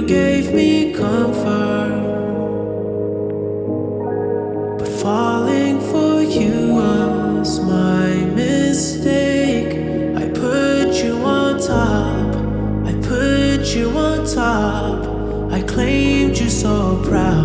gave me comfort, but falling for you was my mistake. I put you on top, I put you on top. I claimed you so proud.